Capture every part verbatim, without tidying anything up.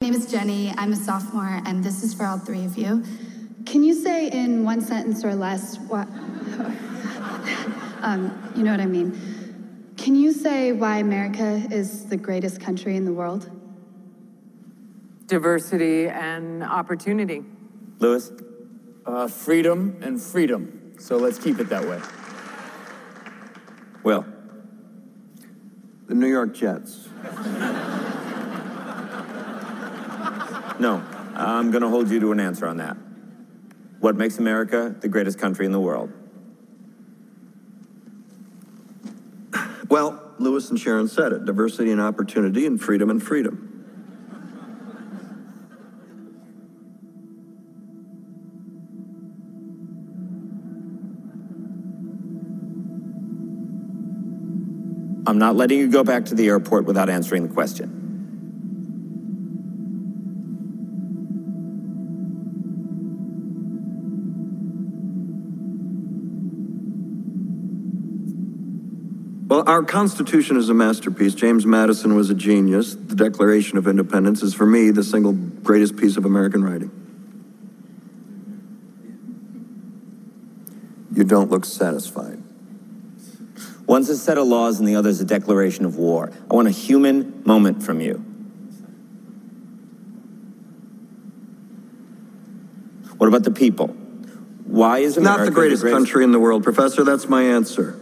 My name is Jenny, I'm a sophomore, and this is for all three of you. Can you say in one sentence or less what, um, you know what I mean. Can you say why America is the greatest country in the world? Diversity and opportunity. Lewis? Uh, freedom and freedom. So let's keep it that way. Will? The New York Jets. No, I'm going to hold you to an answer on that. What makes America the greatest country in the world? Well, Lewis and Sharon said it. Diversity and opportunity and freedom and freedom. I'm not letting you go back to the airport without answering the question. Well, our Constitution is a masterpiece. James Madison was a genius. The Declaration of Independence is, for me, the single greatest piece of American writing. You don't look satisfied. One's a set of laws and the other's a declaration of war. I want a human moment from you. What about the people? Why is America Not the greatest, the greatest country in the world, Professor. That's my answer.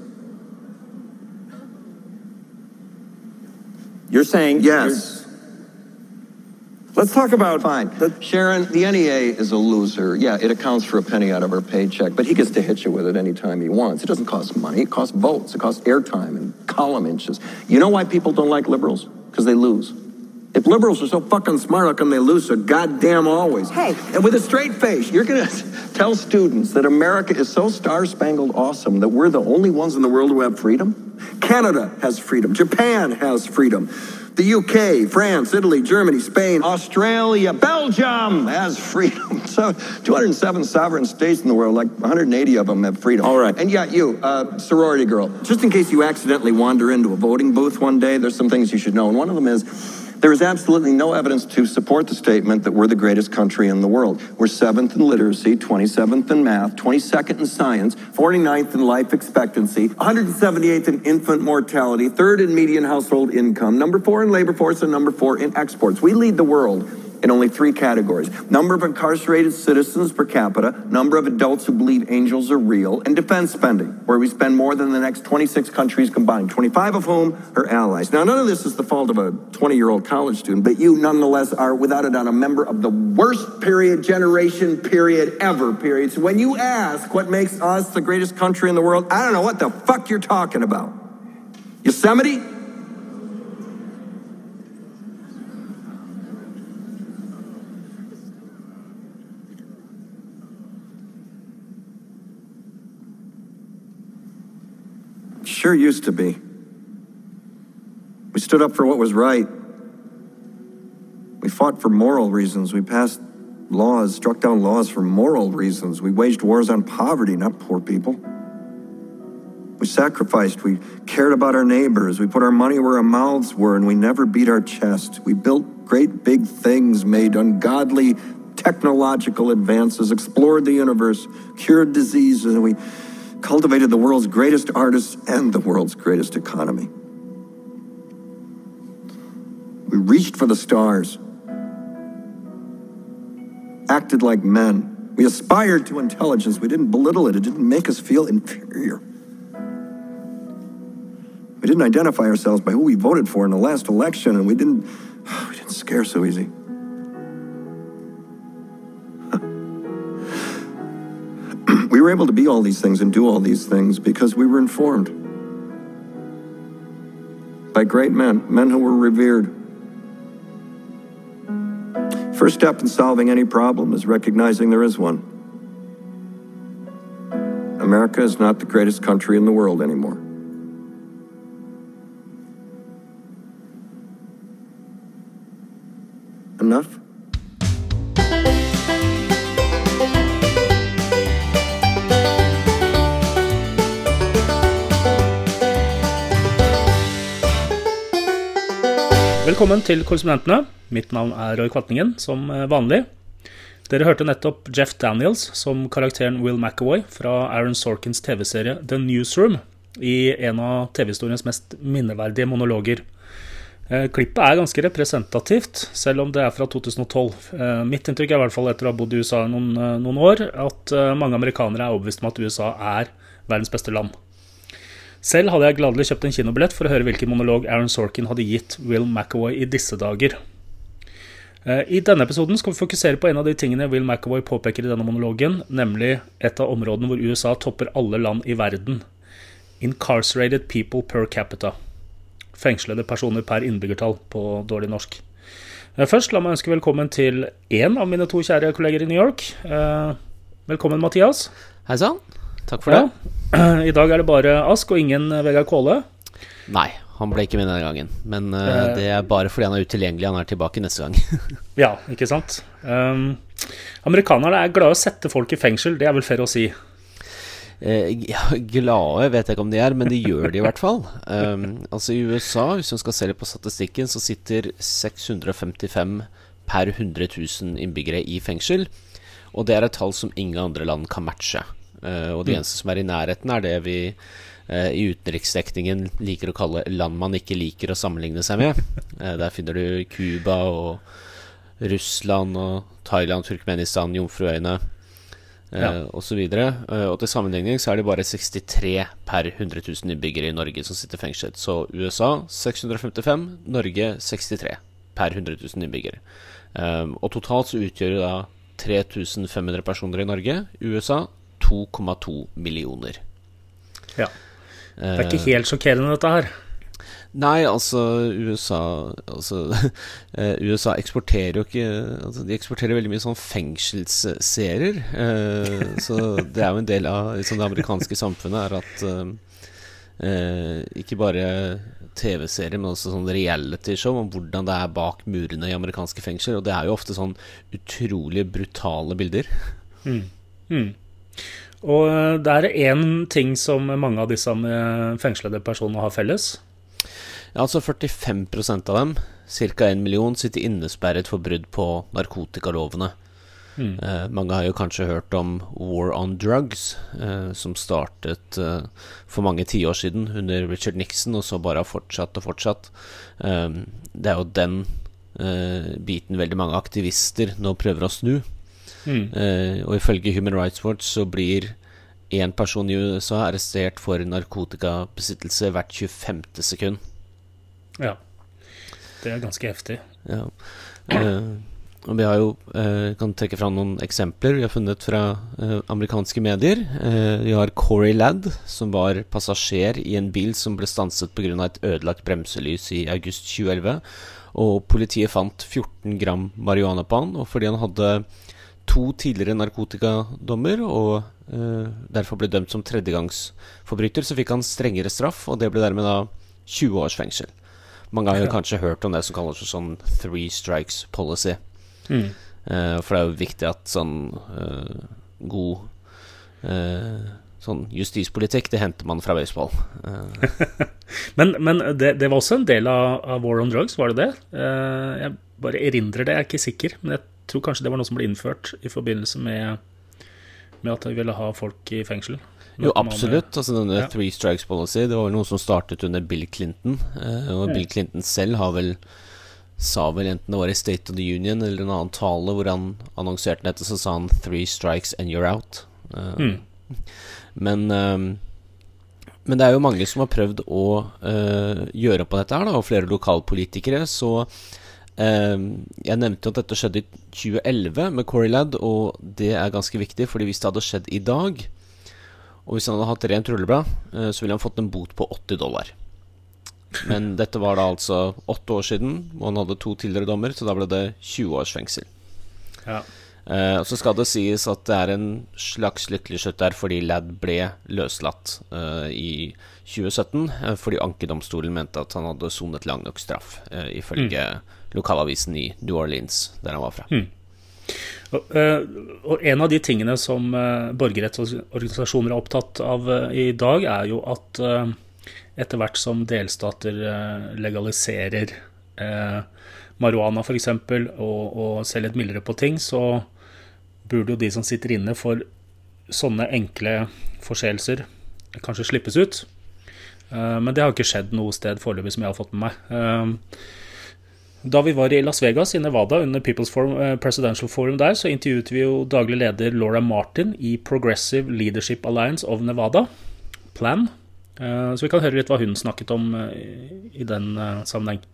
You're saying... Yes. You're... Let's talk about... Fine. The, Sharon, the N E A is a loser. Yeah, it accounts for a penny out of her paycheck, but he gets to hit you with it anytime he wants. It doesn't cost money. It costs votes. It costs airtime and column inches. You know why people don't like liberals? Because they lose. If liberals are so fucking smart, how come they lose so goddamn always? Hey, and with a straight face, you're going to tell students that America is so star-spangled awesome that we're the only ones in the world who have freedom? Canada has freedom. Japan has freedom. The U K, France, Italy, Germany, Spain, Australia, Belgium has freedom. So two hundred seven sovereign states in the world, like one hundred eighty of them have freedom. All right. And yet you, uh, sorority girl. Just in case you accidentally wander into a voting booth one day, There's some things you should know, and one of them is there is absolutely no evidence to support the statement that we're the greatest country in the world. We're seventh in literacy, twenty-seventh in math, twenty-second in science, forty-ninth in life expectancy, one hundred seventy-eighth in infant mortality, third in median household income, number four in labor force, and number four in exports. We lead the world in only three categories: number of incarcerated citizens per capita, number of adults who believe angels are real, and defense spending, where we spend more than the next twenty-six countries combined, twenty-five of whom are allies. Now, none of this is the fault of a twenty-year-old college student, but you nonetheless are, without a doubt, a member of the worst period, generation, period, ever, period. So when you ask what makes us the greatest country in the world, I don't know what the fuck you're talking about. Yosemite? Sure used to be. We stood up for what was right. We fought for moral reasons. We passed laws, struck down laws for moral reasons. We waged wars on poverty, not poor people. We sacrificed. We cared about our neighbors. We put our money where our mouths were, and we never beat our chest. We built great big things, made ungodly technological advances, explored the universe, cured diseases, and we cultivated the world's greatest artists and the world's greatest economy. We reached for the stars, acted like men. We aspired to intelligence. We didn't belittle it. It didn't make us feel inferior. We didn't identify ourselves by who we voted for in the last election, and we didn't, we didn't scare so easy. We were able to be all these things and do all these things because we were informed by great men, men who were revered. First step in solving any problem is recognizing there is one. America is not the greatest country in the world anymore. Enough? Velkommen til Korrespondentene. Mitt navn er Roy Kvartningen, som vanlig. Dere hørte nettopp Jeff Daniels som karakteren Will McAvoy fra Aaron Sorkins T V-serie The Newsroom i en av T V-historiens mest minneverdige monologer. Klippet er ganske representativt, selv om det er fra to tusen og tolv. Mitt inntrykk er i hvert fall etter å ha bodd i U S A noen, noen år, at mange amerikanere er overbevist om at U S A er verdens beste land. Selv hadde jeg gladelig kjøpt en kinobillett for å høre hvilken monolog Aaron Sorkin hadde gitt Will McAvoy i disse dager. I denne episoden skal vi fokusere på en av de tingene Will McAvoy påpeker i denne monologen, nemlig et av områdene hvor U S A topper alle land i verden. Incarcerated people per capita. Fengslede personer per innbyggertall på dårlig norsk. Først, la meg ønske velkommen til en av mine to kjære kolleger i New York. Velkommen, Mathias. Hei sann, takk for det. Ja. I dag er det bare Ask og ingen Vegard Kåle. Nei, han ble ikke med denne gangen. Men uh, det er bare fordi han er utilgjengelig. Han er tilbake neste gang. Ja, ikke sant? Um, amerikanerne er glade å sette folk i fengsel, det er vel fair å si. Uh, ja, glade vet jeg ikke om de er, men de gjør det i hvert fall. Um, altså i U S A, hvis man skal se litt på statistikken, så sitter seks hundre og femtifem per hundre tusen innbyggere i fengsel. Og det er et tall som ingen andre land kan matche. Uh, og det eneste som er i nærheten er det vi uh, i utenriksdekningen liker å kalle land man ikke liker å sammenligne seg med. Uh, der finner du Cuba og Russland og Thailand, Turkmenistan, Jomfruøyene uh, ja. og så videre. Uh, og til sammenligning så er det bare sekstitre per hundre tusen innbyggere i Norge som sitter fengslet. Så U S A seks hundre og femtifem, Norge sekstitre per hundre tusen innbyggere. Um, og totalt så utgjør det da tre tusen fem hundre personer i Norge, U S A to komma to millioner. Ja, det er ikke helt sjokkerende dette her. Nei, altså U S A altså, U S A eksporterer jo ikke altså, de eksporterer veldig mye sånn fengselsserier uh, så det er jo en del av liksom, det amerikanske samfunnet er at uh, uh, ikke bare T V-serier, men også sånn reality-show om hvordan det er bak murene i amerikanske fengsler, og det er jo ofte sånn utrolig brutale bilder. Mm. Mm. Og det er en ting som mange av disse fengslede personene har felles. Ja, altså førtifem prosent av dem, cirka en million, sitter innesperret for brudd på narkotikalovene. Mm. Eh, mange har jo kanskje hørt om War on Drugs, eh, som startet eh, for mange tiår siden under Richard Nixon, og så bare har fortsatt og fortsatt. Eh, det er jo den eh, biten veldig mange aktivister nå prøver å snu. Mm. Uh, og ifølge Human Rights Watch så blir en person i U S A arrestert for narkotikabesittelse hvert tjuefemte sekund. Ja, det er ganske heftig. Ja. Uh, og vi har jo uh, kan trekke fram noen eksempler vi har funnet fra uh, amerikanske medier. Uh, vi har Corey Ladd, som var passasjer i en bil som ble stanset på grunn av et ødelagt bremselys i august tjue elleve, og politiet fant fjorten gram marihuana på han, og fordi han hadde to tidligere narkotikadommer og uh, derfor ble dømt som tredjegangsforbryter, så fikk han strengere straff, og det ble dermed da tjue års fengsel. Mange har jo kanskje hørt om det som kalles sånn three strikes policy. Mm. Uh, for det er jo viktig at sånn uh, god uh, sånn justispolitikk, det henter man fra baseball. Uh. men men det, det var også en del av, av War on Drugs, var det det? Uh, jeg bare erindrer det, jeg er ikke sikker, men jeg tror kanskje det var noe som ble innført i forbindelse med, med at de ville ha folk i fengsel. Jo, absolutt. Altså denne ja. Three Strikes Policy, det var vel noe som startet under Bill Clinton. Eh, og ja. Bill Clinton selv har vel, sa vel enten det var i State of the Union eller en annen tale hvor han annonserte dette, så sa han Three Strikes and you're out. Eh, mm. Men, eh, men det er jo mange som har prøvd å eh, gjøre på dette her, da, og flere lokalpolitikere, så Uh, jeg nevnte at dette skjedde i tjue elleve med Corey Ladd, og det er ganske viktig, fordi hvis det hadde skjedd i dag, og hvis han hadde hatt rent rulleblad, uh, så ville han fått en bot på åtti dollar. Men dette var da altså åtte år siden, og han hadde to tidligere dommer, så da ble det tjue års fengsel. Ja. Uh, og så skal det sies at det er en slags lykkelig slutt der, fordi Ladd ble løslatt uh, i tjue sytten, uh, fordi ankedomstolen mente at han hadde sonet lang nok straff, uh, ifølge mm. lokalavisen i New Orleans, der han var fra. Mm. Og, uh, og en av de tingene som uh, borgerrettsorganisasjoner er opptatt av uh, i dag, er jo at uh, etter hvert som delstater uh, legaliserer eh, marihuana for eksempel, og, og ser litt mildere på ting, så burde jo de som sitter inne for sånne enkle forseelser kanskje slippes ut. Eh, men det har ikke skjedd noe sted foreløpig som jeg har fått med meg. Eh, Da vi var i Las Vegas i Nevada under People's Forum, eh, Presidential Forum der, så intervjuet vi jo daglig leder Laura Martin i Progressive Leadership Alliance of Nevada, PLAN. Eh, så vi kan høre litt hva hun snakket om eh, i den eh, sammenheng.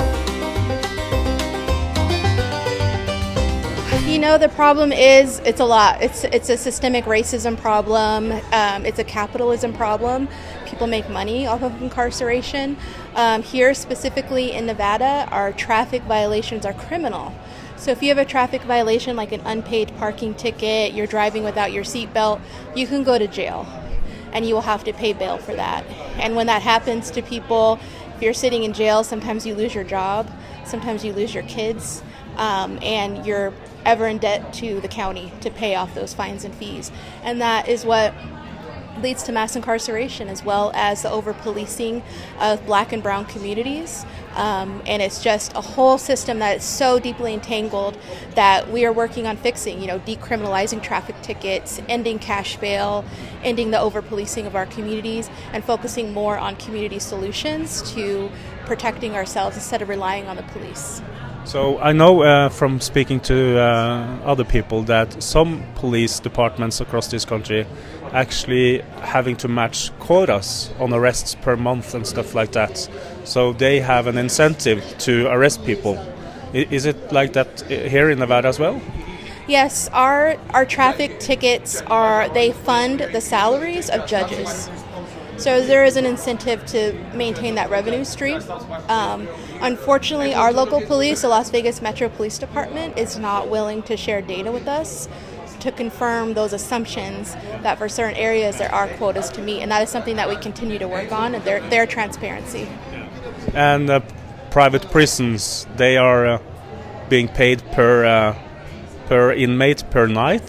You know, the problem is it's a lot. It's it's a systemic racism problem. Um, it's a capitalism problem. People make money off of incarceration. Um, here, specifically in Nevada, our traffic violations are criminal. So if you have a traffic violation like an unpaid parking ticket, you're driving without your seatbelt, you can go to jail. And you will have to pay bail for that. And when that happens to people, if you're sitting in jail, sometimes you lose your job. Sometimes you lose your kids. Um, and you're ever in debt to the county to pay off those fines and fees. And that is what leads to mass incarceration, as well as the over-policing of black and brown communities. Um, and it's just a whole system that is so deeply entangled that we are working on fixing, you know, decriminalizing traffic tickets, ending cash bail, ending the over-policing of our communities, and focusing more on community solutions to protecting ourselves instead of relying on the police. So I know uh, from speaking to uh, other people that some police departments across this country actually having to match quotas on arrests per month and stuff like that. So they have an incentive to arrest people. I- is it like that here in Nevada as well? Yes, our our traffic tickets are, they fund the salaries of judges. So there is an incentive to maintain that revenue stream. Um, unfortunately, our local police, the Las Vegas Metro Police Department, is not willing to share data with us to confirm those assumptions that for certain areas there are quotas to meet. And that is something that we continue to work on, and their, their transparency. And uh, private prisons, they are uh, being paid per, uh, per inmate per night?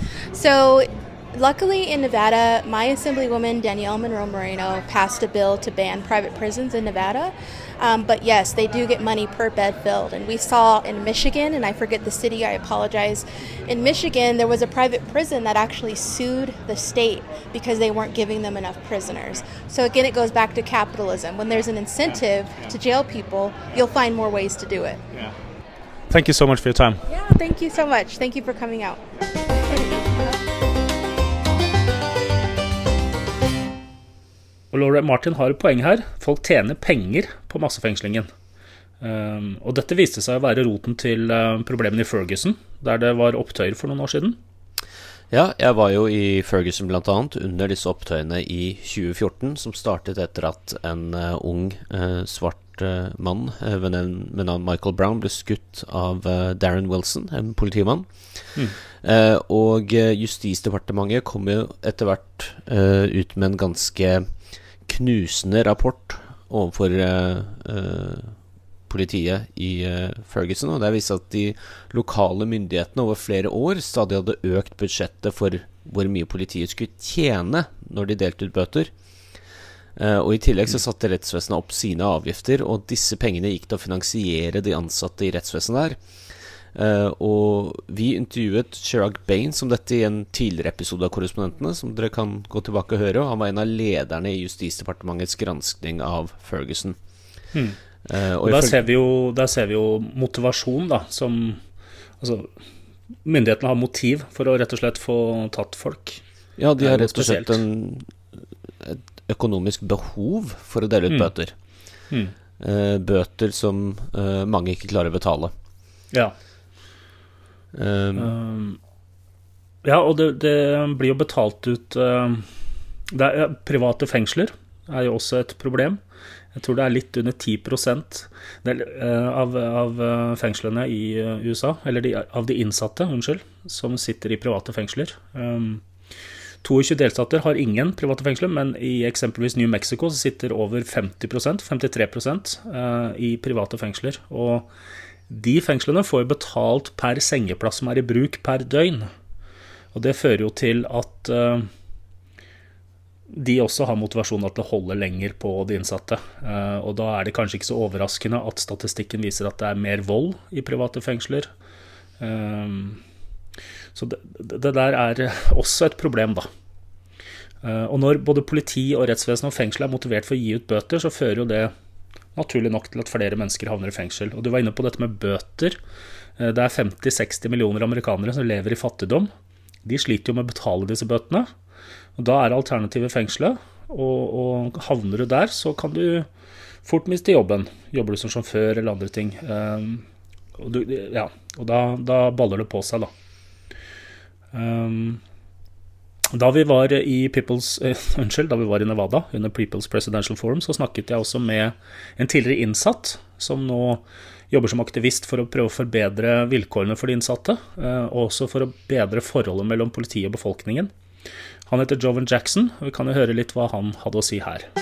So luckily in Nevada, my Assemblywoman Danielle Monroe Moreno passed a bill to ban private prisons in Nevada. Um, but yes, they do get money per bed filled. And we saw in Michigan, and I forget the city, I apologize. In Michigan, there was a private prison that actually sued the state because they weren't giving them enough prisoners. So again, it goes back to capitalism. When there's an incentive to jail people, you'll find more ways to do it. Yeah. Thank you so much for your time. Yeah, thank you so much. Thank you for coming out. Og Laura Martin har et poeng her. Folk tjener penger på massefengslingen. Um, og dette viste seg å være roten til uh, problemene i Ferguson, der det var opptøyer for noen år siden. Ja, jeg var jo i Ferguson blant annet under disse opptøyene i tjue fjorten, som startet etter at en uh, ung uh, svart uh, mann uh, ved navn Michael Brown ble skutt av uh, Darren Wilson, en politimann. Mm. Uh, og uh, Justisdepartementet kom jo etter hvert uh, ut med en ganske knusende rapport overfor uh, uh, politiet i uh, Ferguson, og det viser at de lokale myndighetene over flere år stadig hadde økt budsjettet for hvor mye politiet skulle tjene når de delte ut bøter. Uh, og i tillegg så satte rettsvesenet opp sine avgifter, og disse pengene gikk til å finansiere de ansatte i rettsvesenet der. Uh, og vi intervjuet Chirag Baines om dette i en tidligere episode av Korrespondentene, som dere kan gå tilbake og høre, og han var en av lederne i Justisdepartementets granskning av Ferguson. Hmm. Uh, og og der ser, vi jo, der ser vi jo motivasjon da, som altså, myndighetene har motiv for å rett og slett få tatt folk. Ja, de har rett og slett en, et økonomisk behov for å dele ut hmm. bøter. Hmm. Uh, bøter som uh, mange ikke klarer å betale. Ja. Um, um, ja, og det, det blir jo betalt ut uh, det er, ja, private fengsler er jo også et problem. Jeg tror det er litt under ti prosent del, uh, av, av fengslene i uh, U S A, eller de, av de innsatte, unnskyld, som sitter i private fengsler. Um, tjueto delstater har ingen private fengsler, men i eksempelvis New Mexico så sitter over femti prosent, femtitre prosent uh, i private fengsler, og de fengslene får betalt per sengeplass som er i bruk per døgn. Og det fører jo til at uh, de også har motivasjonen til å holde lenger på de innsatte. Uh, og da er det kanskje ikke så overraskende at statistikken viser at det er mer vold i private fengsler. Um, så det, det der er også et problem da. Uh, og når både politi og rettsvesen og fengsel er motivert for å gi ut bøter, så fører jo det naturlig nok til at flere mennesker havner i fengsel. Og du var inne på dette med bøter. Uh, det er femti til seksti millioner amerikanere som lever i fattigdom. De sliter jo med å betale disse bøtene. Og da er alternativet fengselet, og, og havner du der, så kan du fort miste jobben. Jobber du som sjåfør eller andre ting. Um, og du, ja, og da, da baller det på seg da. Um, da vi var i People's, uh, unnskyld, da vi var i Nevada under People's Presidential Forum, så snakket jeg også med en tidligere innsatt som nå jobber som aktivist for å prøve å forbedre vilkårene for de innsatte, uh, og også for å bedre forholdet mellom politi og befolkningen. Han heter Jovan Jackson, og vi kan jo høre litt hva han hadde å si her.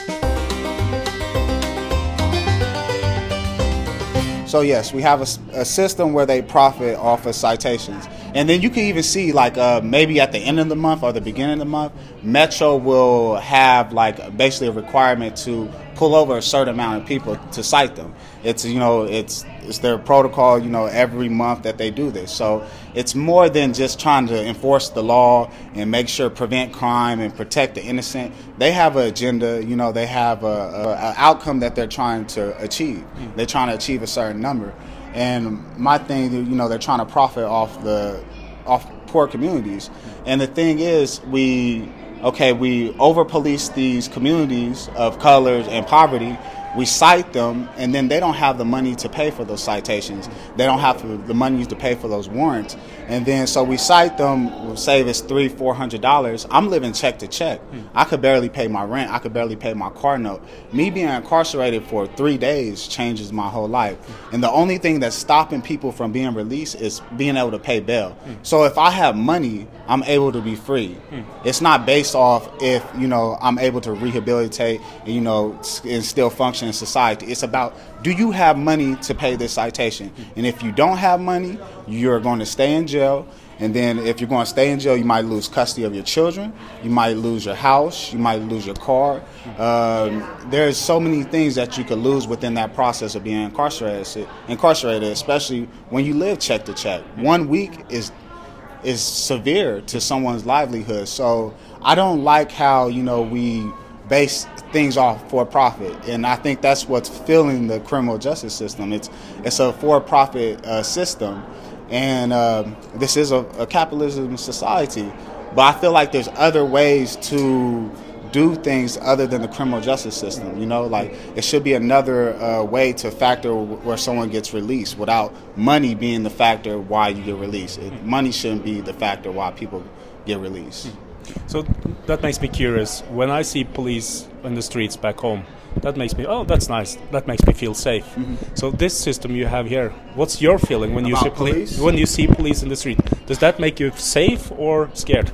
So yes, we have a, a system where they profit off of citations. And then you can even see like uh, maybe at the end of the month or the beginning of the month, Metro will have like basically a requirement to pull over a certain amount of people to cite them. It's, you know, it's it's their protocol, you know, every month that they do this. So it's more than just trying to enforce the law and make sure prevent crime and protect the innocent. They have an agenda, you know, they have a, a, a outcome that they're trying to achieve. Mm. They're trying to achieve a certain number. And my thing, you know, they're trying to profit off the off poor communities. And the thing is, we okay, we over police these communities of colors and poverty. We cite them, and then they don't have the money to pay for those citations. They don't have the money to pay for those warrants. And then so we cite them, say it's three, four hundred dollars. I'm living check to check. I could barely pay my rent. I could barely pay my car note. Me being incarcerated for three days changes my whole life. And the only thing that's stopping people from being released is being able to pay bail. So if I have money, I'm able to be free. It's not based off if, you know, I'm able to rehabilitate and, you know, and still function in society. It's about, do you have money to pay this citation? And if you don't have money, you're going to stay in jail. And then if you're going to stay in jail, you might lose custody of your children. You might lose your house. You might lose your car. Um, there's so many things that you could lose within that process of being incarcerated, incarcerated, especially when you live check to check. One week is is severe to someone's livelihood. So I don't like how, you know, we base things off for profit, and I think that's what's filling the criminal justice system. It's it's a for-profit uh, system, and uh, this is a, a capitalism society. But I feel like there's other ways to do things other than the criminal justice system. You know, like it should be another uh, way to factor where someone gets released without money being the factor why you get released. It, money shouldn't be the factor why people get released. So that makes me curious. When I see police in the streets back home, that makes me, oh, that's nice. That makes me feel safe. Mm-hmm. So this system you have here, what's your feeling when you About see police? Poli- when you see police in the street? Does that make you safe or scared?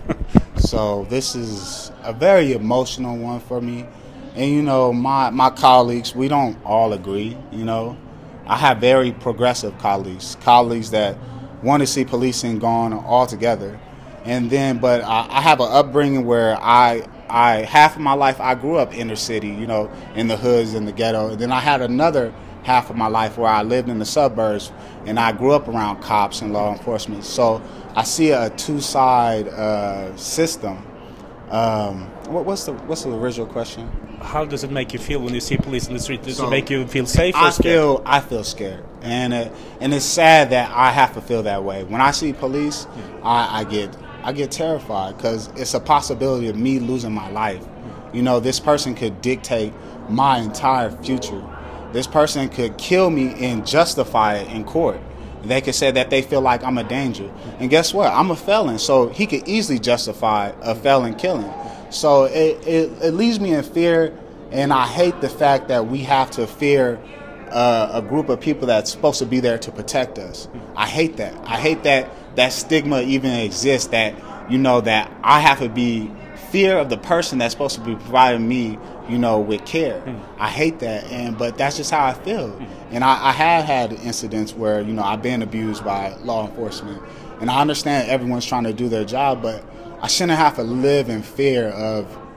So this is a very emotional one for me. And, you know, my, my colleagues, we don't all agree, you know. I have very progressive colleagues, colleagues that want to see policing gone altogether. And then, but I, I have an upbringing where I, I, half of my life I grew up inner city, you know, in the hoods, in the ghetto. And then I had another half of my life where I lived in the suburbs, and I grew up around cops and law enforcement. So I see a two-side uh, system. Um, what, what's the what's the original question? How does it make you feel when you see police in the street? Does So, it make you feel safe or I scared? feel I feel scared, and uh, and it's sad that I have to feel that way. When I see police, I, I get I get terrified because it's a possibility of me losing my life. You know, this person could dictate my entire future. This person could kill me and justify it in court. They could say that they feel like I'm a danger. And guess what? I'm a felon, so he could easily justify a felon killing. So it, it, it leaves me in fear, and I hate the fact that we have to fear uh, a group of people that's supposed to be there to protect us. I hate that. I hate that that stigma even exists, that, you know, that I have to be fear of the person that's supposed to be providing me, you know, with care. Mm. I hate that, and but that's just how I feel. Mm. And I, I have had incidents where, you know, I've been abused by law enforcement, and I understand everyone's trying to do their job, but I shouldn't have to live in fear of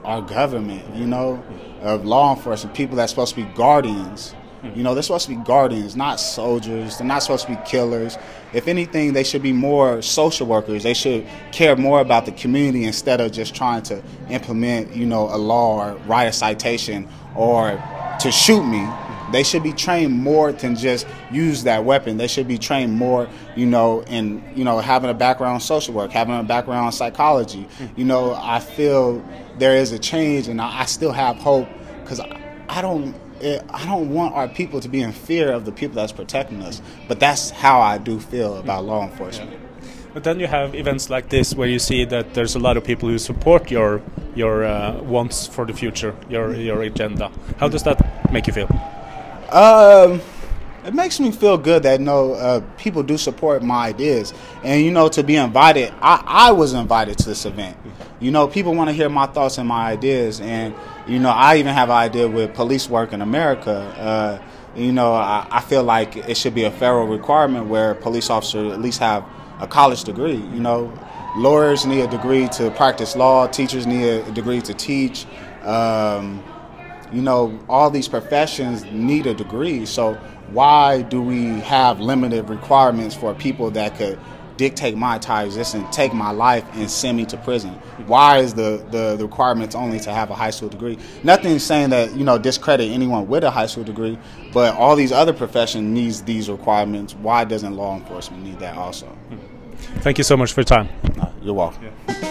our government, you know, of law enforcement, people that's supposed to be guardians. You know, they're supposed to be guardians, not soldiers. They're not supposed to be killers. If anything, they should be more social workers. They should care more about the community instead of just trying to implement, you know, a law or write a citation or to shoot me. They should be trained more than just use that weapon. They should be trained more, you know, in, you know, having a background in social work, having a background in psychology. You know, I feel there is a change, and I, I still have hope because I, I don't... I don't want our people to be in fear of the people that's protecting us, but that's how I do feel about law enforcement. Yeah. But then you have events like this where you see that there's a lot of people who support your your uh, wants for the future, your your agenda. How does that make you feel? Um, it makes me feel good that you know uh, people do support my ideas, and you know to be invited. I, I was invited to this event. You know, people want to hear my thoughts and my ideas, and you know, I even have an idea with police work in America. Uh, you know, I, I feel like it should be a federal requirement where police officers at least have a college degree. You know, lawyers need a degree to practice law. Teachers need a degree to teach. Um, you know, all these professions need a degree. So why do we have limited requirements for people that could dictate my entire existence, take my life, and send me to prison? Why is the, the, the requirements only to have a high school degree? Nothing saying that, you know, discredit anyone with a high school degree, but all these other professions needs these requirements. Why doesn't law enforcement need that also? Thank you so much for your time. No, you're welcome.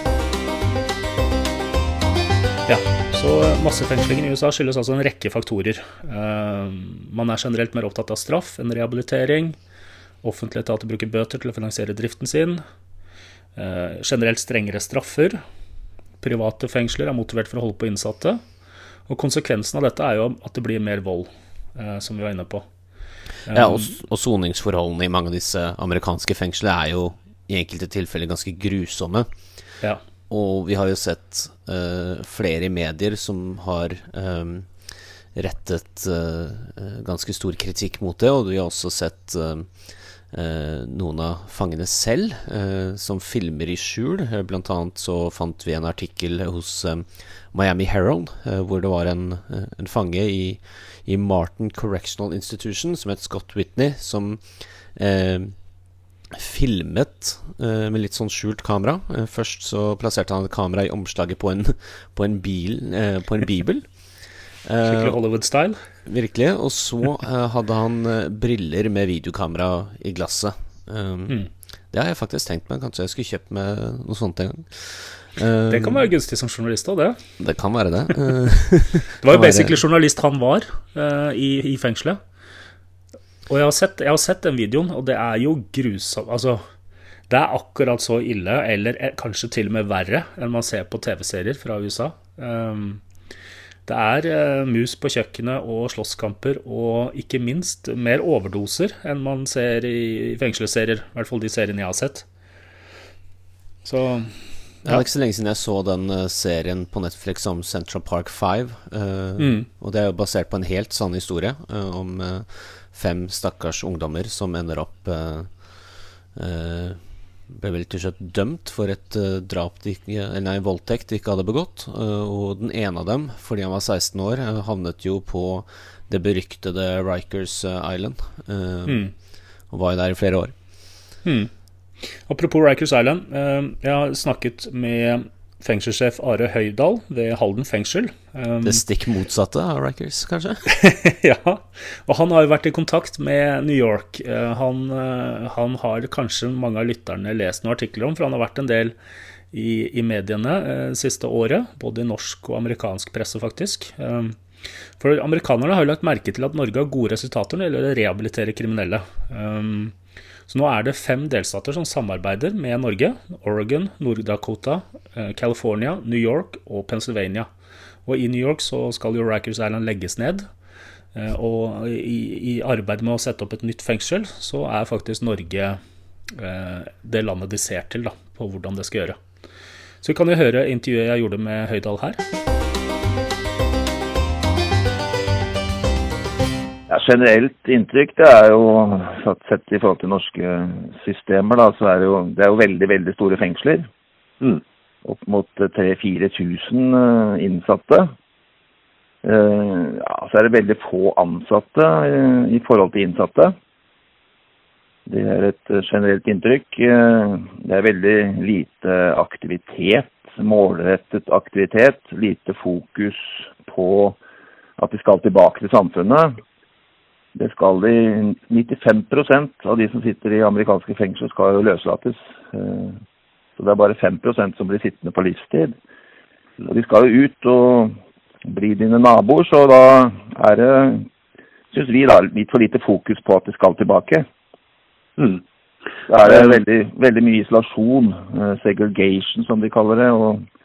Ja, så massefengslingen i U S A skyldes altså en rekke faktorer. Uh, man er generelt mer opptatt av straff enn rehabilitering. Offentlige etater bruker bøter til å finansiere driften sin. Uh, generelt strengere straffer. Private fengsler er motivert for å holde på innsatte. Og konsekvensen av dette er jo at det blir mer vold, uh, som vi var inne på. Um, ja, og, og soningsforholdene i mange av disse amerikanske fengsler er jo i enkelte tilfeller ganske grusomme. Ja. Og vi har jo sett uh, flere medier som har um, rettet uh, ganske stor kritikk mot det, og vi har også sett uh, uh, noen av fangene selv uh, som filmer i skjul. Blant annet så fant vi en artikkel hos um, Miami Herald, uh, hvor det var en, uh, en fange i, i Martin Correctional Institution som het Scott Whitney, som uh, filmet uh, med litt sånn skjult kamera. Uh, først så plasserte han et kamera i omslaget på en, på en bil, uh, på en bibel. Skikkelig Hollywood-style. Virkelig, og så uh, hadde han uh, briller med videokamera i glasset. Um, mm. Det har jeg faktisk tenkt meg, kanskje jeg skulle kjøpt med noe sånt en gang. Um, det kan være gunstig som journalist også, det. Det kan være det. Uh, det var jo basically journalist han var uh, i, i fengselet. Og jeg har, sett, jeg har sett den videoen, og det er jo grusomt. Altså, det er akkurat så ille, eller kanskje til og med verre enn man ser på T V-serier fra U S A. Um, det er uh, mus på kjøkkenet og slåsskamper, og ikke minst mer overdoser enn man ser i fengselsserier, i hvert fall de seriene jeg har sett. Så... Ja. Det er ikke så lenge siden jeg så den uh, serien på Netflix om Central Park five, uh, mm. og det er jo basert på en helt sann historie uh, om uh, fem stakkars ungdommer som ender opp uh, uh, ble vel til slutt dømt for et uh, drap de, nei, voldtekt de ikke hadde begått, uh, og den ene av dem, fordi han var seksten år, uh, havnet jo på det beryktede Rikers uh, Island uh, mm. og var jo der i flere år. Mm. Apropos Rikers Island, uh, jeg har snakket med fengselssjef Are Høydal ved Halden fengsel. Um, det stikk motsatte av Rikers, kanskje? Ja, og han har jo vært i kontakt med New York. Uh, han, uh, han har kanskje mange av lytterne lest noen artikler om, for han har vært en del i, i mediene uh, siste året, både i norsk og amerikansk presse faktisk. Um, for amerikanerne har jo lagt merke til at Norge har gode resultater når det gjelder å rehabilitere kriminelle. Um, Så nå er det fem delstater som samarbeider med Norge: Oregon, Nord-Dakota, California, New York og Pennsylvania. Og i New York så skal jo Rikers Island legges ned, og i, i arbeidet med å sette opp et nytt fengsel så er faktisk Norge det landet de ser til da, på hvordan det skal gjøre. Så vi kan jo høre intervjuet jeg gjorde med Høydal her. Ja, generelt inntrykk, det er jo sett i forhold til norske systemer, da, så er det jo, det er jo veldig, veldig store fengsler. Mm. opp mot tre til fire tusen innsatte. Ja, så er det veldig få ansatte i forhold til innsatte. Det er et generelt inntrykk. Det er veldig lite aktivitet, målrettet aktivitet, lite fokus på at de skal tilbake til samfunnet. Det skal de, nittifem prosent av de som sitter i amerikanske fengsler skal jo løslates. Så det er bare fem prosent som blir sittende på livstid. Og de skal jo ut og bli dine naboer, så da er det, synes vi da, litt for lite fokus på at de skal tilbake. Mm. Da er det veldig, veldig mye isolasjon, segregation som de kaller det,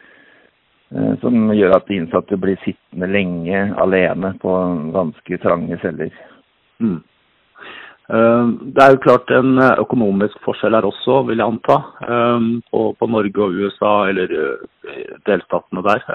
og som gjør at de innsatte blir sittende lenge alene på ganske trange celler. Mm. Det er jo klart en økonomisk forskjell her også, vil jeg anta, på, på Norge og U S A, eller delstatene der,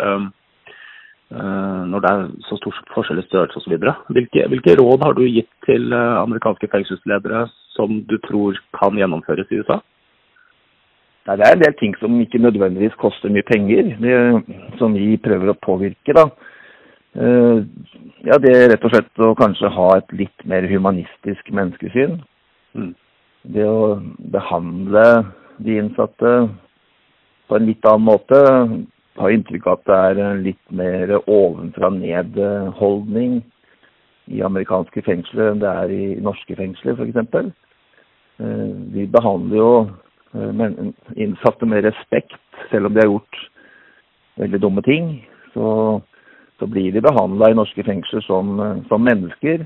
når det er så stor forskjell i størrelse og så videre. Hvilke, hvilke råd har du gitt til amerikanske fengselsledere som du tror kan gjennomføres i U S A? Nei, det er en del ting som ikke nødvendigvis koster mye penger, det, som vi prøver å påvirke da. Uh, ja, det er rett og slett å kanskje ha et litt mer humanistisk menneskesyn. Mm. Det å behandle de innsatte på en litt annen måte, har inntrykk av at det er en litt mer ovenfra ned-holdning i amerikanske fengsler enn det er i norske fengsler, for eksempel. Uh, vi behandler jo uh, innsatte med respekt, selv om de har gjort veldig dumme ting, så så blir de behandlet i norske fengsler som, som mennesker.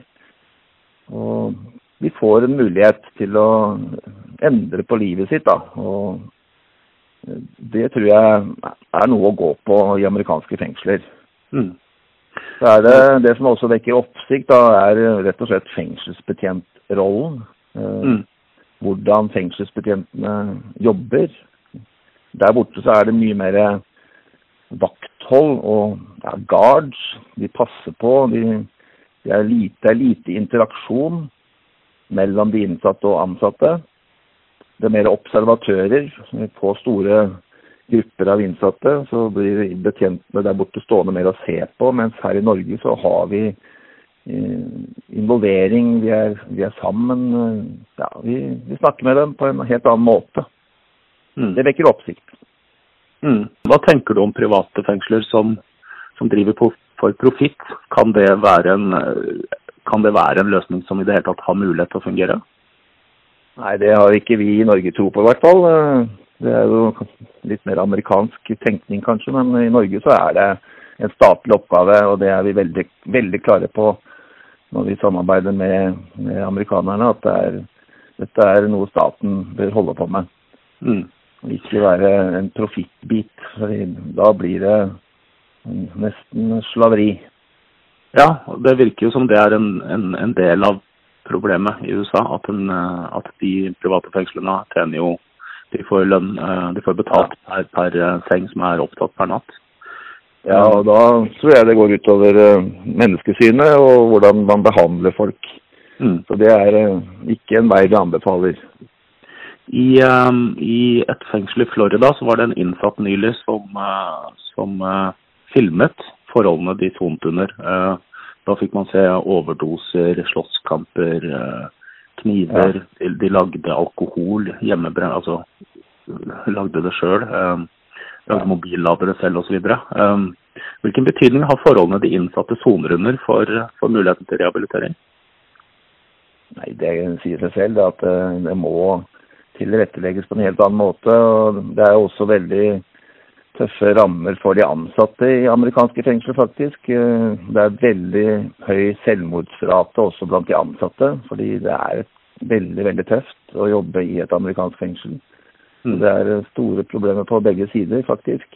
Og vi får en mulighet til å endre på livet sitt da. Og det tror jeg er noe å gå på i amerikanske fengsler. Mm. Så er det, det som også vekker oppsikt da, er rett og slett fengselsbetjentrollen. Mm. Hvordan fengselsbetjentene jobber. Der borte så er det mye mer vakthold og ja, guards, de passer på, de, de er lite, det er lite interaksjon mellom de innsatte og ansatte. Det er mer observatører på store grupper av innsatte, så blir betjentene der borte stående mer å se på, mens her i Norge så har vi eh, involvering, vi er, vi er sammen, ja, vi, vi snakker med dem på en helt annen måte. Mm. Det vekker oppsikt. Mm. Hva tenker du om private fengsler som, som driver på, for profitt? Kan det være en, kan det være en løsning som i det hele tatt har mulighet til å fungere? Nei, det har ikke vi i Norge tro på i hvert fall. Det er jo litt mer amerikansk tenkning kanskje, men i Norge så er det en statlig oppgave, og det er vi veldig, veldig klare på når vi samarbeider med, med amerikanerne, at det er, dette er noe staten bør holde på med. Mm. Og ikke være en profittbit, for da blir det nesten slaveri. Ja, det virker jo som det er en, en, en del av problemet i U S A, at, en, at de private fengslene tjener jo, de får lønn, de får betalt per, per seng som er opptatt per natt. Ja, og da tror jeg det går ut over menneskesynet og hvordan man behandler folk. Mm. Så det er ikke en vei vi anbefaler. I, um, I et fengsel i Florida så var det en innsatt nylig som, uh, som uh, filmet forholdene de sonet under. Uh, da fikk man se overdoser, slåsskamper, uh, kniver, ja. de, de lagde alkohol hjemmebrenn, altså lagde det selv, uh, lagde mobilladere selv og så videre. Um, hvilken betydning har forholdene de innsatte soner under for, for muligheten til rehabilitering? Nei, det sier seg selv da, at uh, det må tilrettelegges på en helt annen måte, og det er også veldig tøffe rammer for de ansatte i amerikanske fengsler faktisk. Det er veldig høy selvmordsrate også blant de ansatte, fordi det er veldig, veldig tøft å jobbe i et amerikansk fengsel. Mm. Det er store problemer på begge sider faktisk.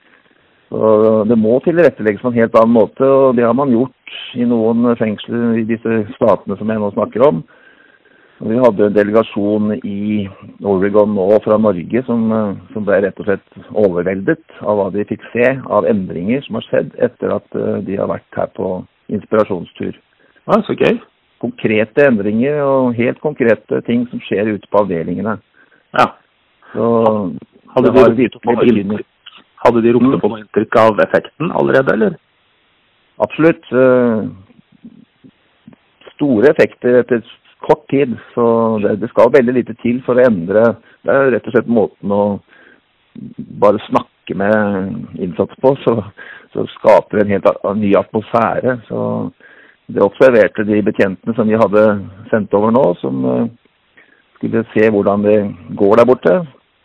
Så det må tilrettelegges på en helt annen måte, og det har man gjort i noen fengsler i disse statene som jeg nå snakker om. Vi hadde en delegasjon i Oregon nå fra Norge som, som ble rett og slett overveldet av hva de fikk se av endringer som har skjedd etter at de har vært her på inspirasjonstur. Ja, så gøy. Konkrete endringer og helt konkrete ting som skjer ute på avdelingene. Ja. Så hadde, du, Hadde de ropt på noe inntrykk av effekten allerede, eller? Absolutt. Store effekter etter kort tid, så det, det skal veldig lite til for å endre. Det er rett og slett måten å bare snakke med innsats på, så, så skaper en helt a- ny atmosfære. Så det observerte de betjentene som vi hadde sendt over nå, som uh, skulle se hvordan det går der borte.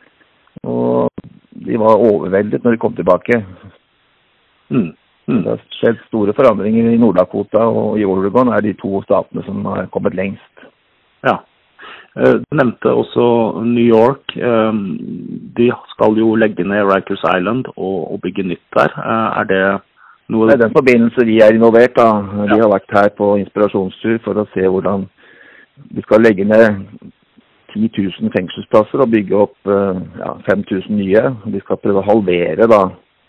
Og de var overveldet når de kom tilbake. Mm. Mm. Det har skjedd store forandringer i Nord-Dakota og i Oregon er de to statene som har kommet lengst. Ja. Du nevnte også New York. De skal jo legge ned Rikers Island og, og bygge nytt der. Er det noe... Det er den forbindelse vi er involvert da. De har vært her på inspirasjonstur for å se hvordan de skal legge ned ti tusen fengselsplasser og bygge opp ja, fem tusen nye. De skal prøve å halvere da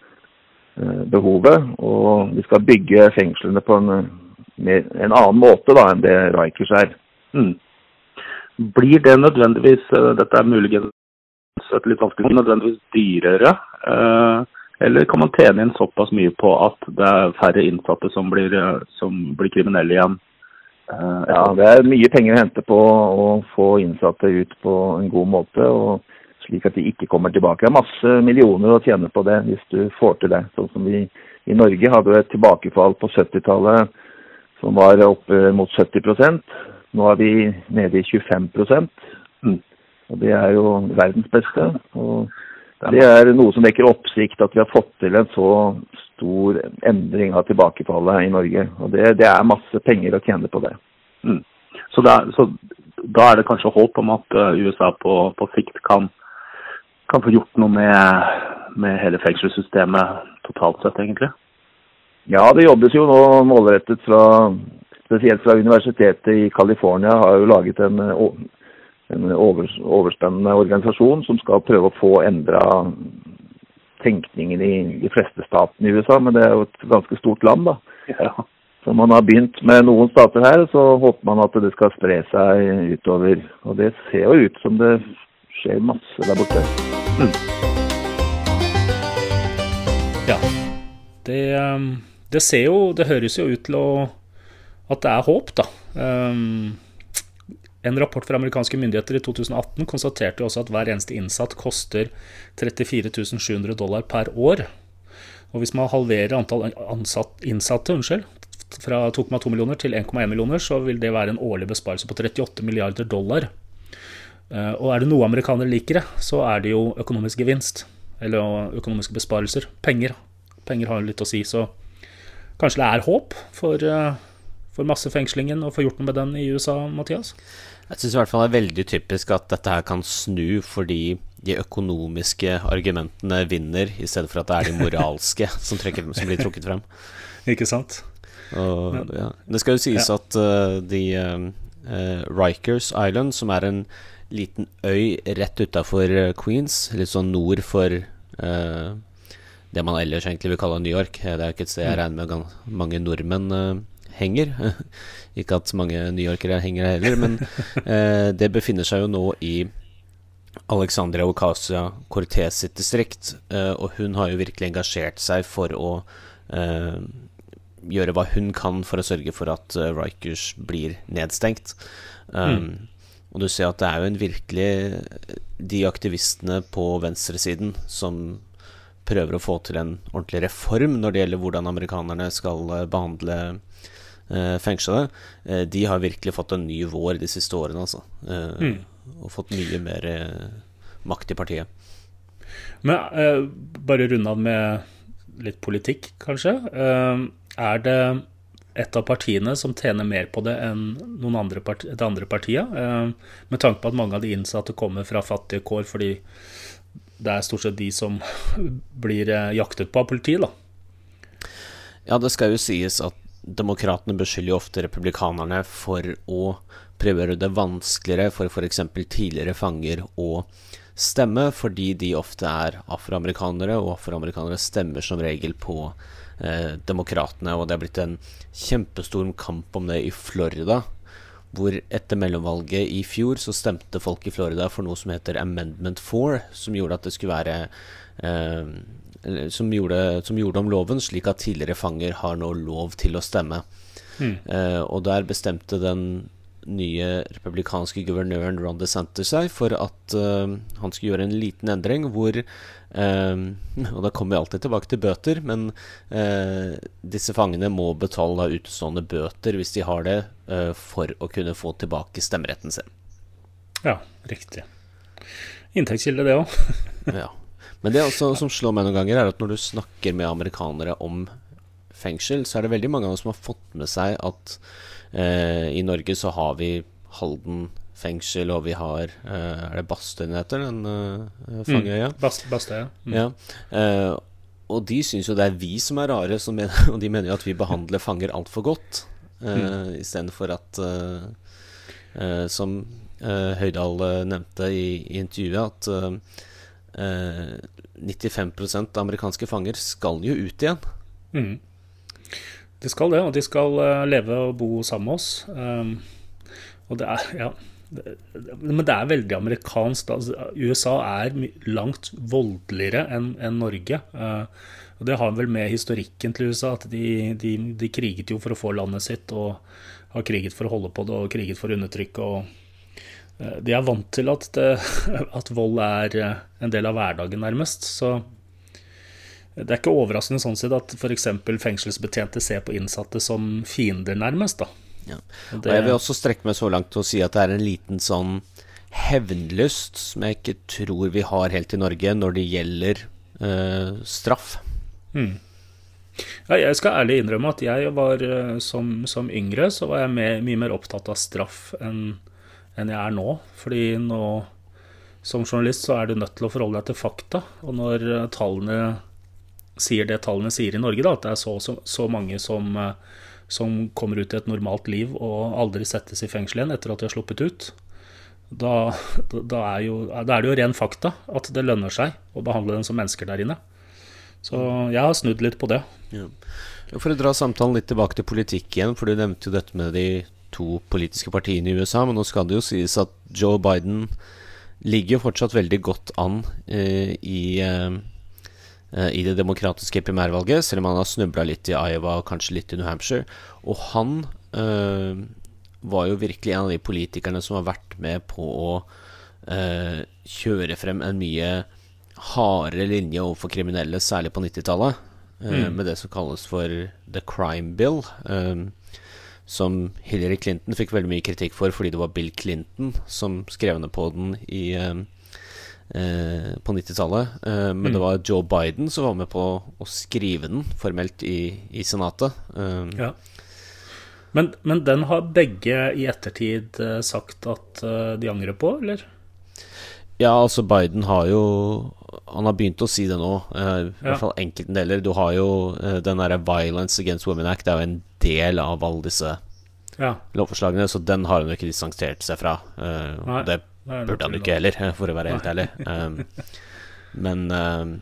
behovet, og vi skal bygge fengslene på en, en annen måte da, enn det Rikers er. Mm. Blir det nødvendigvis, dette er muligens et litt vanskelig, nødvendigvis dyrere, eh, eller kan man tjene inn såpass mye på at det er færre innsatte som blir, som blir kriminelle igjen? Eh, ja, det er mye penger å hente på å få innsatte ut på en god måte, og slik at de ikke kommer tilbake. Det er masse millioner å tjene på det hvis du får til det. Sånn som vi i Norge hadde et tilbakefall på syttitallet som var oppe mot sytti prosent. Nå er vi nede i tjuefem prosent. Mm. Og det er jo verdens beste. Og det er noe som vekker oppsikt at vi har fått til en så stor endring av tilbakefallet i Norge. Og det, det er masse penger å tjene på det. Mm. Så, det er, så da er det kanskje håp om at U S A på, på sikt kan kan få gjort noe med, med hele fengselssystemet totalt sett, egentlig? Ja, det jobbes jo nå målrettet fra, spesielt fra universitetet i California, har jo laget en, en over, overspennende organisasjon som skal prøve å få endret tenkningen i de fleste statene i U S A, men det er jo et ganske stort land da. Ja. Så man har begynt med noen stater her, så håper man at det skal spre seg utover, og det ser jo ut som det skjer masse der borte. Mm. Ja, det, det ser jo, det høres jo ut til å, at det er håp da. Um, en rapport fra amerikanske myndigheter i to tusen atten konstaterte jo også at hver eneste innsatt koster trettifire tusen sju hundre dollar per år. Og hvis man halverer antall ansatt, innsatte, unnskyld, fra to komma to millioner til en komma en millioner, så vil det være en årlig besparelse på trettiåtte milliarder dollar. Uh, og er det noe amerikanere liker det, så er det jo økonomisk gevinst, eller økonomiske besparelser. Penger. Penger har jo litt å si, så kanskje det er håp for, uh, for massefengslingen og få gjort noe med den i U S A, Mathias? Jeg synes i hvert fall det er veldig typisk at dette her kan snu fordi de økonomiske argumentene vinner, i stedet for at det er de moralske som, trekker, som blir trukket frem. Ikke sant? Og, ja. Det skal jo sies ja. at uh, de uh, Rikers Island, som er en liten øy rett utenfor Queens, litt sånn nord for uh, det man ellers egentlig vil kalle New York. Det er ikke et sted jeg regner med mange nordmenn uh, henger. Ikke at mange New Yorkere henger heller, men uh, det befinner seg jo nå i Alexandria Ocasio-Cortez sitt distrikt, uh, og hun har jo virkelig engasjert seg for å uh, gjøre hva hun kan for å sørge for at uh, Rikers blir nedstengt. Um, mm. Og du ser at det er jo en virkelig de aktivistene på venstresiden som prøver å få til en ordentlig reform når det gjelder hvordan amerikanerne skal behandle eh, fengslede. Eh, de har virkelig fått en ny vår de siste årene, altså. Eh, mm. Og fått mye mer eh, makt i partiet. Men eh, bare runde av med litt politikk, kanskje. Eh, er det et av partiene som tjener mer på det enn noen andre part- et andre partiet, eh, med tanke på at mange av de innsatte kommer fra fattige kår, fordi det er stort sett de som blir eh, jaktet på av politiet, da. Ja, det skal jo sies at demokratene beskylder jo ofte republikanerne for å prøve å gjøre det vanskeligere for for eksempel tidligere fanger å stemme, fordi de ofte er afroamerikanere, og afroamerikanere stemmer som regel på eh, demokratene, og det har blitt en kjempestor kamp om det i Florida, hvor etter mellomvalget i fjor så stemte folk i Florida for noe som heter Amendment four, som gjorde at det skulle være eh, som, gjorde, som gjorde om loven slik at tidligere fanger har nå lov til å stemme. Mm. Eh, og der bestemte den nye republikanske guvernøren Ron DeSantis seg for at uh, han skulle gjøre en liten endring hvor uh, og da kommer vi alltid tilbake til bøter, men uh, disse fangene må betale utestående bøter hvis de har det uh, for å kunne få tilbake stemmeretten sin. Ja, riktig. Inntektskilde det også. Ja. Men det også, som slår meg noen ganger er at når du snakker med amerikanere om fengsel, så er det veldig mange av dem som har fått med seg at Eh, i Norge så har vi Halden fengsel, og vi har eh, er det Bastøyen heter den eh, fangeøya? Mm, Bast, Bastøya. Mm. Ja. Eh, og de synes jo det er vi som er rare, som mener, og de mener jo at vi behandler fanger alt for godt, eh, mm. i stedet for at eh, eh, som eh, Høydal eh, nevnte i, i intervjuet, at eh, nittifem prosent av amerikanske fanger skal jo ut igjen. Mm. De skal det, og de skal uh, leve og bo sammen med oss. Um, og det er, ja, det, men det er veldig amerikansk. Altså, U S A er langt voldeligere enn, enn Norge. Uh, og det har vel med historikken til U S A, at de, de, de kriget jo for å få landet sitt, og har kriget for å holde på det, og kriget for å undertrykke. Og, uh, de er vant til at, det, at vold er en del av hverdagen nærmest, så det er ikke overraskende sånn sett at for eksempel fengselsbetjente ser på innsatte som fiender nærmest da. Ja. Og jeg vil også strekke meg så langt til å si at det er en liten sånn hevnlyst som jeg ikke tror vi har helt i Norge når det gjelder uh, straff. Mm. Ja, jeg skal ærlig innrømme at jeg var som, som yngre så var jeg med, mye mer opptatt av straff enn, enn jeg er nå, fordi nå som journalist så er du nødt til å forholde deg til fakta, og når tallene sier det tallene sier i Norge da, at det er så, så, så mange som, som kommer ut i et normalt liv og aldri settes i fengsel igjen etter at de har sluppet ut, da, da, er, jo, da er det jo ren fakta at det lønner seg å behandle dem som mennesker der inne. Så jeg har snudd litt på det. Ja. For å dra samtalen litt tilbake til politikk igjen, for du nevnte jo dette med de to politiske partiene i U S A, men nå skal det jo sies at Joe Biden ligger fortsatt veldig godt an eh, i eh, i det demokratiske primærvalget, selv om han har snublet litt i Iowa og kanskje litt i New Hampshire. Og han øh, var jo virkelig en av de politikerne som har vært med på å øh, kjøre frem en mye hardere linje overfor kriminelle, særlig på nittitallet, øh, mm. med det som kalles for The Crime Bill, øh, som Hillary Clinton fikk veldig mye kritikk for fordi det var Bill Clinton som skrev ned på den i øh, Eh, på nittitallet, eh, men mm. det var Joe Biden som var med på å skrive den formelt i, i senatet. Eh. Ja. Men, men den har begge i ettertid eh, sagt at eh, de angrer på, eller? Ja, altså Biden har jo han har begynt å si det nå, eh, i ja. hvert fall enkelte deler. Du har jo eh, den der Violence Against Women Act, det er jo en del av alle disse ja. lovforslagene, så den har han jo ikke distansert seg fra. Eh, Nei. Det burde han ikke heller, for å være helt ærlig. um, men um,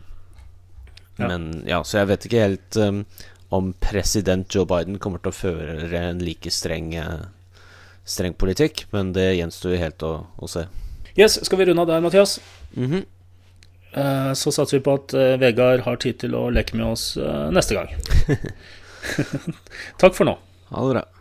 ja. men ja, så jeg vet ikke helt um, om president Joe Biden kommer til å føre en like streng uh, streng politikk, men det gjenstår jo helt å, å se. Yes, skal vi runde av der, Mathias? Mhm. uh, så satser vi på at uh, Vegard har tid til å leke med oss uh, neste gang. Takk for nå. Ha det bra.